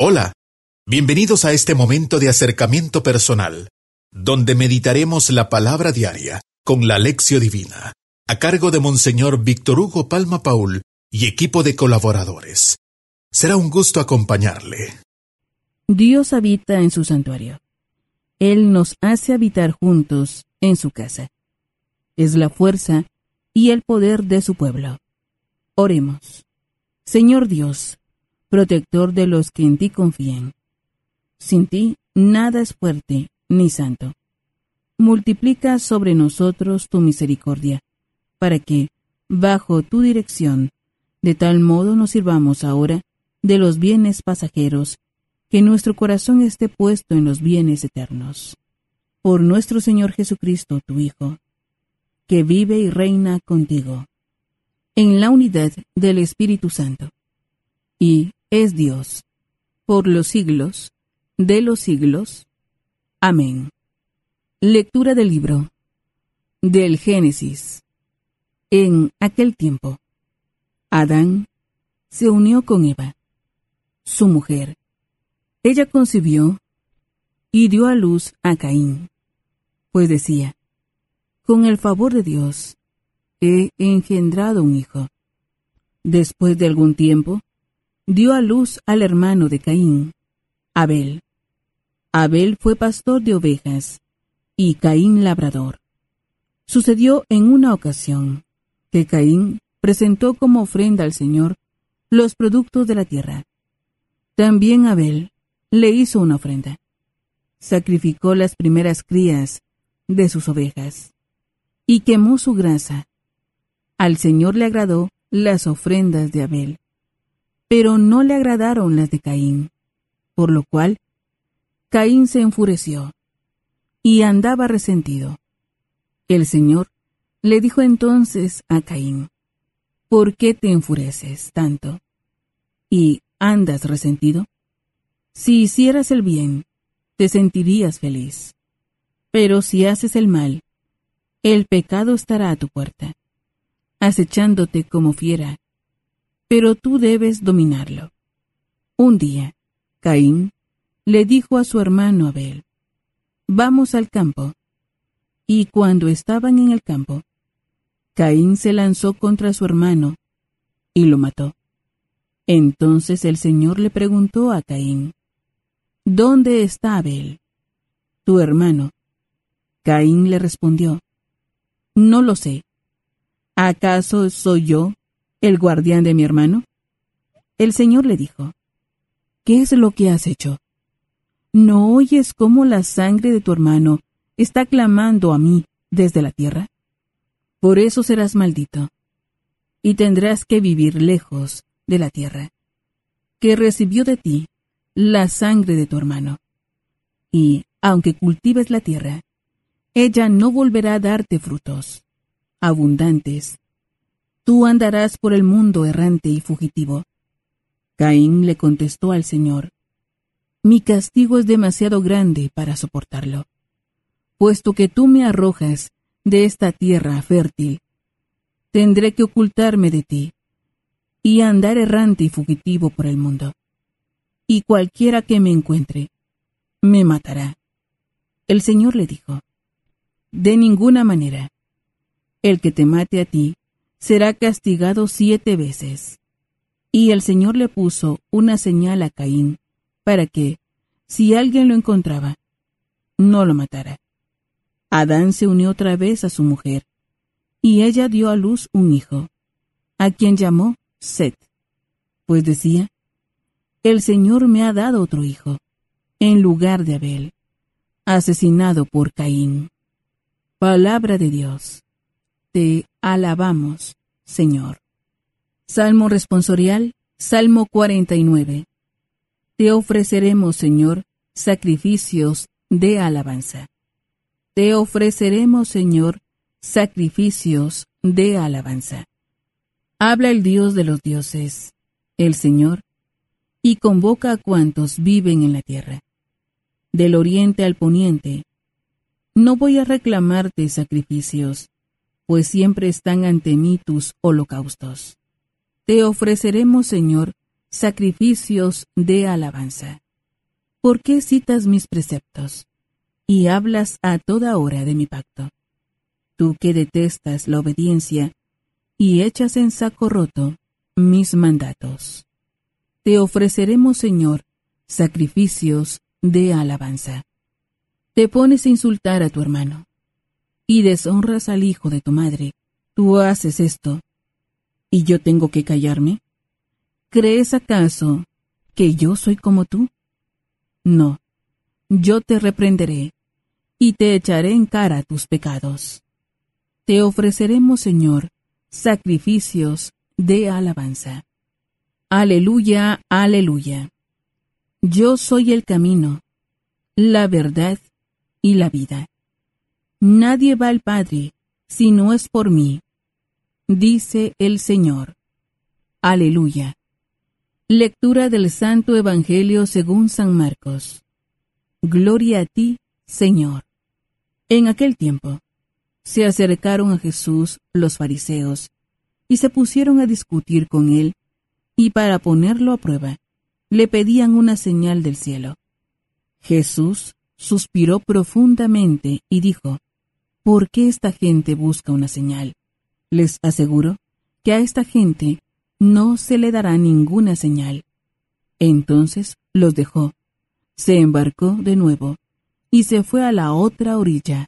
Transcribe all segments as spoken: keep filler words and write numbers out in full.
Hola, bienvenidos a este momento de acercamiento personal, donde meditaremos la palabra diaria con la Lección Divina, a cargo de Monseñor Víctor Hugo Palma Paul y equipo de colaboradores. Será un gusto acompañarle. Dios habita en su santuario. Él nos hace habitar juntos en su casa. Es la fuerza y el poder de su pueblo. Oremos. Señor Dios, protector de los que en ti confían. Sin ti nada es fuerte ni santo. Multiplica sobre nosotros tu misericordia, para que, bajo tu dirección, de tal modo nos sirvamos ahora de los bienes pasajeros, que nuestro corazón esté puesto en los bienes eternos. Por nuestro Señor Jesucristo, tu Hijo, que vive y reina contigo, en la unidad del Espíritu Santo, y es Dios, por los siglos de los siglos. Amén. Lectura del libro del Génesis. En aquel tiempo, Adán se unió con Eva, su mujer. Ella concibió y dio a luz a Caín, pues decía: con el favor de Dios he engendrado un hijo. Después de algún tiempo, dio a luz al hermano de Caín, Abel. Abel fue pastor de ovejas y Caín labrador. Sucedió en una ocasión que Caín presentó como ofrenda al Señor los productos de la tierra. También Abel le hizo una ofrenda. Sacrificó las primeras crías de sus ovejas y quemó su grasa. Al Señor le agradó las ofrendas de Abel, pero no le agradaron las de Caín, por lo cual Caín se enfureció y andaba resentido. El Señor le dijo entonces a Caín: ¿por qué te enfureces tanto y andas resentido? Si hicieras el bien, te sentirías feliz. Pero si haces el mal, el pecado estará a tu puerta, acechándote como fiera, pero tú debes dominarlo. Un día, Caín le dijo a su hermano Abel: vamos al campo. Y cuando estaban en el campo, Caín se lanzó contra su hermano y lo mató. Entonces el Señor le preguntó a Caín: ¿dónde está Abel, tu hermano? Caín le respondió: no lo sé. ¿Acaso soy yo el guardián de mi hermano? El Señor le dijo: ¿qué es lo que has hecho? ¿No oyes cómo la sangre de tu hermano está clamando a mí desde la tierra? Por eso serás maldito, y tendrás que vivir lejos de la tierra, que recibió de ti la sangre de tu hermano. Y, aunque cultives la tierra, ella no volverá a darte frutos abundantes. Tú andarás por el mundo errante y fugitivo. Caín le contestó al Señor: mi castigo es demasiado grande para soportarlo, puesto que tú me arrojas de esta tierra fértil. Tendré que ocultarme de ti y andar errante y fugitivo por el mundo, y cualquiera que me encuentre me matará. El Señor le dijo: de ninguna manera. El que te mate a ti será castigado siete veces. Y el Señor le puso una señal a Caín, para que, si alguien lo encontraba, no lo matara. Adán se unió otra vez a su mujer, y ella dio a luz un hijo, a quien llamó Set, pues decía: el Señor me ha dado otro hijo, en lugar de Abel, asesinado por Caín. Palabra de Dios. Te alabamos, Señor. Salmo responsorial, Salmo cuarenta y nueve. Te ofreceremos, Señor, sacrificios de alabanza. Te ofreceremos, Señor, sacrificios de alabanza. Habla el Dios de los dioses, el Señor, y convoca a cuantos viven en la tierra. Del oriente al poniente, no voy a reclamarte sacrificios, pues siempre están ante mí tus holocaustos. Te ofreceremos, Señor, sacrificios de alabanza. ¿Por qué citas mis preceptos y hablas a toda hora de mi pacto? Tú que detestas la obediencia y echas en saco roto mis mandatos. Te ofreceremos, Señor, sacrificios de alabanza. Te pones a insultar a tu hermano y deshonras al hijo de tu madre. Tú haces esto, ¿y yo tengo que callarme? ¿Crees acaso que yo soy como tú? No, yo te reprenderé y te echaré en cara tus pecados. Te ofreceremos, Señor, sacrificios de alabanza. Aleluya, aleluya. Yo soy el camino, la verdad y la vida. Nadie va al Padre si no es por mí, dice el Señor. Aleluya. Lectura del Santo Evangelio según San Marcos. Gloria a ti, Señor. En aquel tiempo, se acercaron a Jesús los fariseos y se pusieron a discutir con él, y para ponerlo a prueba, le pedían una señal del cielo. Jesús suspiró profundamente y dijo: ¿Por qué esta gente busca una señal? Les aseguro que a esta gente no se le dará ninguna señal. Entonces los dejó, se embarcó de nuevo y se fue a la otra orilla.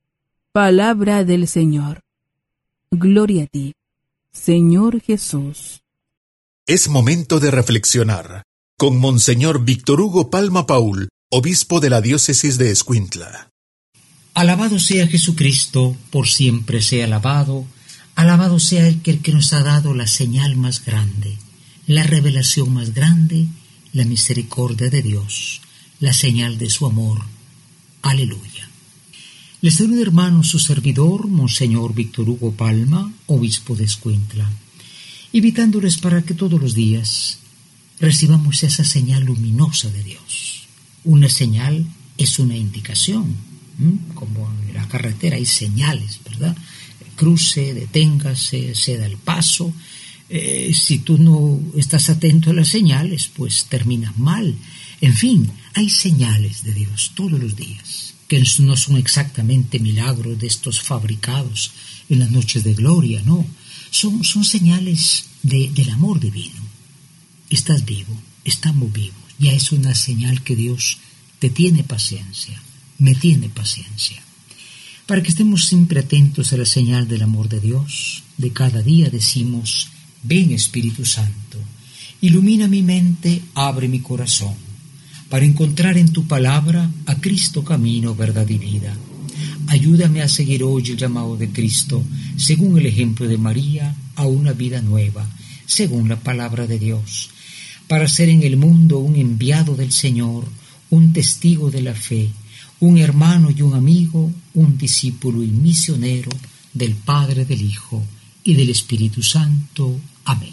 Palabra del Señor. Gloria a ti, Señor Jesús. Es momento de reflexionar con Monseñor Víctor Hugo Palma Paul, obispo de la diócesis de Escuintla. Alabado sea Jesucristo, por siempre sea alabado. Alabado sea el que, el que nos ha dado la señal más grande, la revelación más grande, la misericordia de Dios, la señal de su amor. Aleluya. Les saluda, hermano, su servidor, Monseñor Víctor Hugo Palma, obispo de Escuintla, invitándoles para que todos los días recibamos esa señal luminosa de Dios. Una señal es una indicación, ¿m? Como en la carretera hay señales, ¿verdad? Cruce, deténgase, ceda el paso. Eh, si tú no estás atento a las señales, pues terminas mal. En fin, hay señales de Dios todos los días, que no son exactamente milagros de estos fabricados en las noches de gloria, no. Son, son señales de, del amor divino. Estás vivo, estamos vivos. Ya es una señal que Dios te tiene paciencia, me tiene paciencia. Para que estemos siempre atentos a la señal del amor de Dios, de cada día decimos: ven Espíritu Santo, ilumina mi mente, abre mi corazón, para encontrar en tu palabra a Cristo camino, verdad y vida. Ayúdame a seguir hoy el llamado de Cristo, según el ejemplo de María, a una vida nueva, según la palabra de Dios, para ser en el mundo un enviado del Señor, un testigo de la fe, un hermano y un amigo, un discípulo y misionero del Padre, del Hijo y del Espíritu Santo. Amén.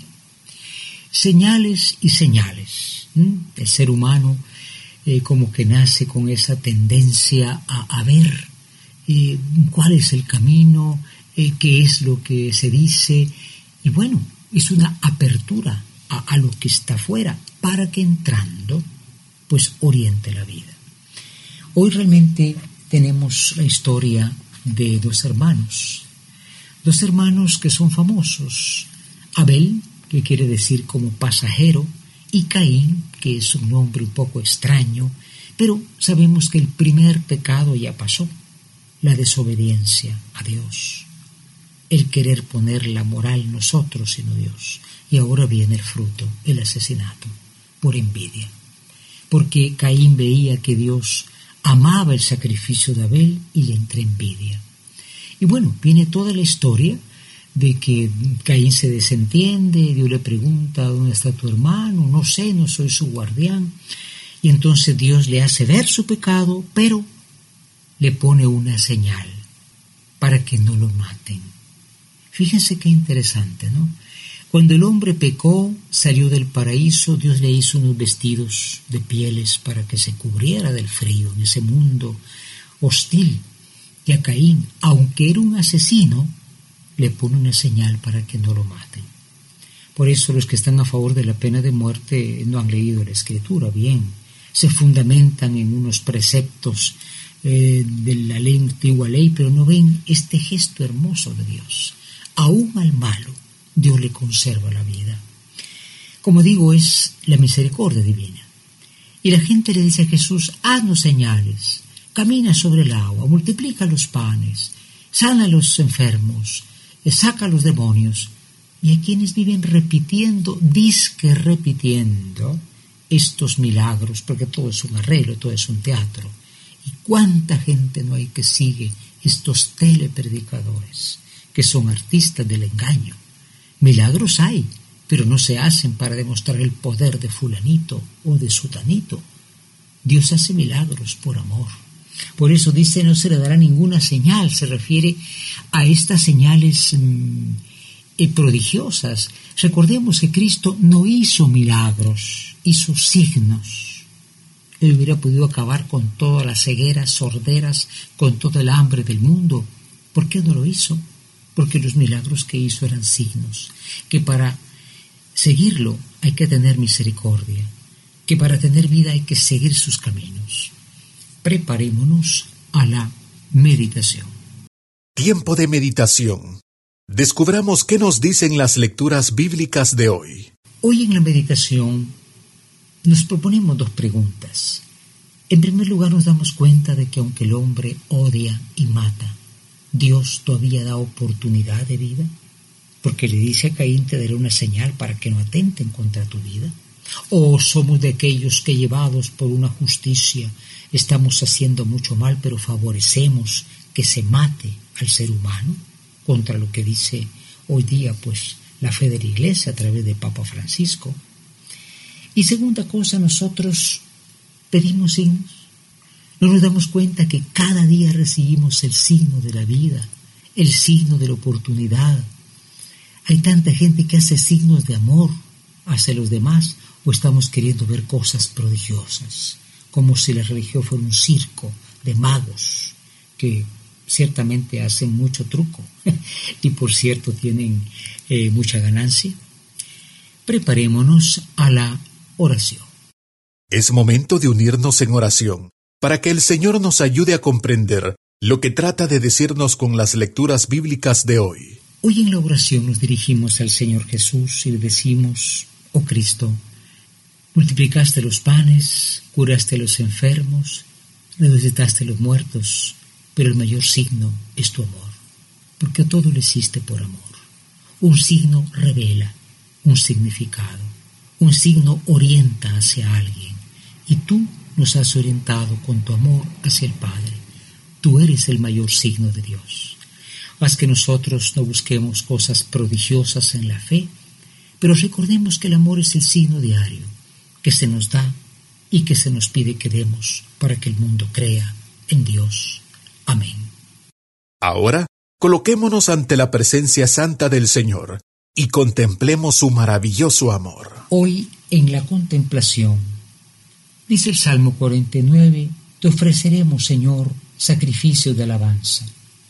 Señales y señales. ¿Mm? El ser humano eh, como que nace con esa tendencia a, a ver eh, cuál es el camino, eh, qué es lo que se dice, y bueno, es una apertura a, a lo que está afuera, para que entrando, pues oriente la vida. Hoy realmente tenemos la historia de dos hermanos, dos hermanos que son famosos: Abel, que quiere decir como pasajero, y Caín, que es un nombre un poco extraño, pero sabemos que el primer pecado ya pasó, la desobediencia a Dios, el querer poner la moral nosotros sino Dios, y ahora viene el fruto, el asesinato, por envidia, porque Caín veía que Dios amaba el sacrificio de Abel y le entró envidia. Y bueno, viene toda la historia de que Caín se desentiende, Dios le pregunta: ¿dónde está tu hermano? No sé, no soy su guardián. Y entonces Dios le hace ver su pecado, pero le pone una señal para que no lo maten. Fíjense qué interesante, ¿no? Cuando el hombre pecó, salió del paraíso, Dios le hizo unos vestidos de pieles para que se cubriera del frío en ese mundo hostil. Y a Caín, aunque era un asesino, le pone una señal para que no lo maten. Por eso los que están a favor de la pena de muerte no han leído la Escritura bien. Se fundamentan en unos preceptos eh, de la ley, antigua ley, pero no ven este gesto hermoso de Dios. Aún al malo, Dios le conserva la vida. Como digo, es la misericordia divina. Y la gente le dice a Jesús, haznos señales, camina sobre el agua, multiplica los panes, sana a los enfermos, saca a los demonios. Y a quienes viven repitiendo, disque repitiendo, estos milagros, porque todo es un arreglo, todo es un teatro. ¿Y cuánta gente no hay que sigue estos telepredicadores, que son artistas del engaño? Milagros hay, pero no se hacen para demostrar el poder de fulanito o de sutanito. Dios hace milagros por amor. Por eso dice, no se le dará ninguna señal. Se refiere a estas señales mmm, eh, prodigiosas. Recordemos que Cristo no hizo milagros, hizo signos. Él hubiera podido acabar con todas las cegueras, sorderas, con todo el hambre del mundo. ¿Por qué no lo hizo? Porque los milagros que hizo eran signos, que para seguirlo hay que tener misericordia, que para tener vida hay que seguir sus caminos. Preparémonos a la meditación. Tiempo de meditación. Descubramos qué nos dicen las lecturas bíblicas de hoy. Hoy en la meditación nos proponemos dos preguntas. En primer lugar, nos damos cuenta de que aunque el hombre odia y mata, Dios todavía da oportunidad de vida, porque le dice a Caín, te daré una señal para que no atenten contra tu vida. O somos de aquellos que, llevados por una justicia, estamos haciendo mucho mal, pero favorecemos que se mate al ser humano, contra lo que dice hoy día pues la fe de la Iglesia a través de Papa Francisco. Y segunda cosa, nosotros pedimos signos. No nos damos cuenta que cada día recibimos el signo de la vida, el signo de la oportunidad. Hay tanta gente que hace signos de amor hacia los demás, o estamos queriendo ver cosas prodigiosas, como si la religión fuera un circo de magos que ciertamente hacen mucho truco y por cierto tienen eh, mucha ganancia. Preparémonos a la oración. Es momento de unirnos en oración para que el Señor nos ayude a comprender lo que trata de decirnos con las lecturas bíblicas de hoy. Hoy en la oración nos dirigimos al Señor Jesús y le decimos, oh Cristo, multiplicaste los panes, curaste a los enfermos, resucitaste a los muertos, pero el mayor signo es tu amor, porque a todo lo hiciste por amor. Un signo revela un significado, un signo orienta hacia alguien, y tú nos has orientado con tu amor hacia el Padre. Tú eres el mayor signo de Dios. Haz que nosotros no busquemos cosas prodigiosas en la fe, pero recordemos que el amor es el signo diario que se nos da y que se nos pide que demos para que el mundo crea en Dios. Amén. Ahora, coloquémonos ante la presencia santa del Señor y contemplemos su maravilloso amor. Hoy, en la contemplación, dice el Salmo cuarenta y nueve, te ofreceremos, Señor, sacrificio de alabanza.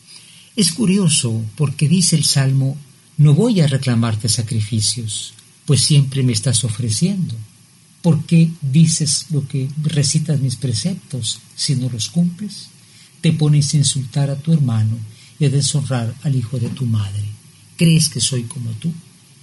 Es curioso porque dice el Salmo, no voy a reclamarte sacrificios, pues siempre me estás ofreciendo. ¿Por qué dices lo que recitas mis preceptos si no los cumples? Te pones a insultar a tu hermano y a deshonrar al hijo de tu madre. ¿Crees que soy como tú?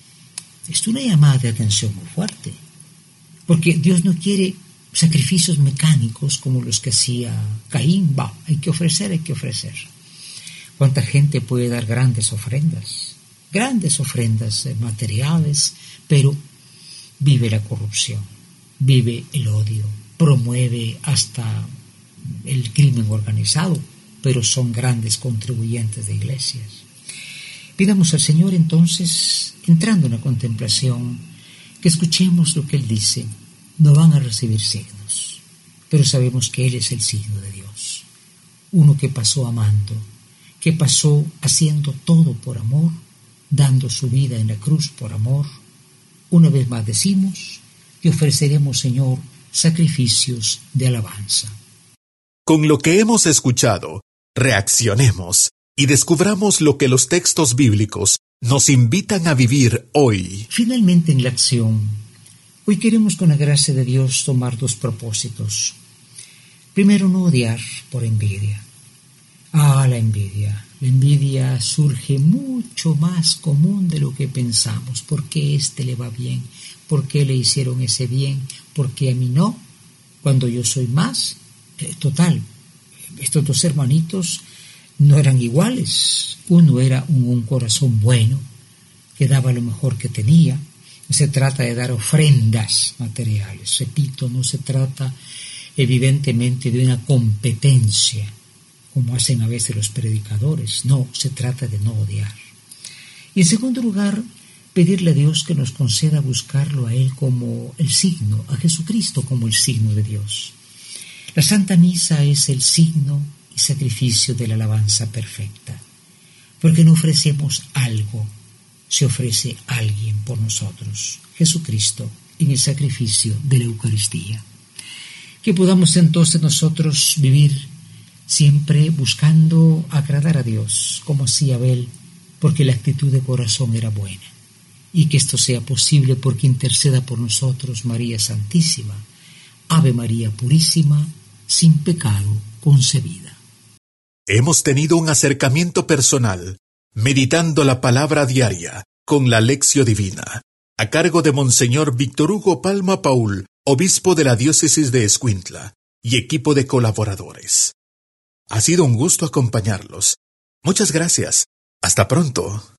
Es una llamada de atención muy fuerte, porque Dios no quiere sacrificios mecánicos como los que hacía Caín. Va, hay que ofrecer, hay que ofrecer. ¿Cuánta gente puede dar grandes ofrendas? Grandes ofrendas materiales, pero vive la corrupción, vive el odio, promueve hasta el crimen organizado, pero son grandes contribuyentes de iglesias. Pidamos al Señor entonces, entrando en la contemplación, que escuchemos lo que Él dice. No van a recibir signos, pero sabemos que Él es el signo de Dios. Uno que pasó amando, que pasó haciendo todo por amor, dando su vida en la cruz por amor. Una vez más decimos, te ofreceremos, Señor, sacrificios de alabanza. Con lo que hemos escuchado, reaccionemos y descubramos lo que los textos bíblicos nos invitan a vivir hoy. Finalmente, en la acción, hoy queremos con la gracia de Dios tomar dos propósitos. Primero, no odiar por envidia. Ah, la envidia. La envidia surge mucho más común de lo que pensamos. ¿Por qué este le va bien? ¿Por qué le hicieron ese bien? ¿Por qué a mí no? Cuando yo soy más. Eh, total, estos dos hermanitos no eran iguales. Uno era un, un corazón bueno, que daba lo mejor que tenía. No se trata de dar ofrendas materiales. Repito, no se trata evidentemente de una competencia, como hacen a veces los predicadores. No, se trata de no odiar. Y en segundo lugar, pedirle a Dios que nos conceda buscarlo a Él como el signo, a Jesucristo como el signo de Dios. La Santa Misa es el signo y sacrificio de la alabanza perfecta, porque no ofrecemos algo, se ofrece alguien por nosotros, Jesucristo, en el sacrificio de la Eucaristía. Que podamos entonces nosotros vivir siempre buscando agradar a Dios, como hacía Abel, porque la actitud de corazón era buena. Y que esto sea posible porque interceda por nosotros María Santísima, Ave María Purísima, sin pecado concebida. Hemos tenido un acercamiento personal, meditando la palabra diaria, con la Lección Divina, a cargo de Monseñor Víctor Hugo Palma Paul, obispo de la diócesis de Escuintla, y equipo de colaboradores. Ha sido un gusto acompañarlos. Muchas gracias. Hasta pronto.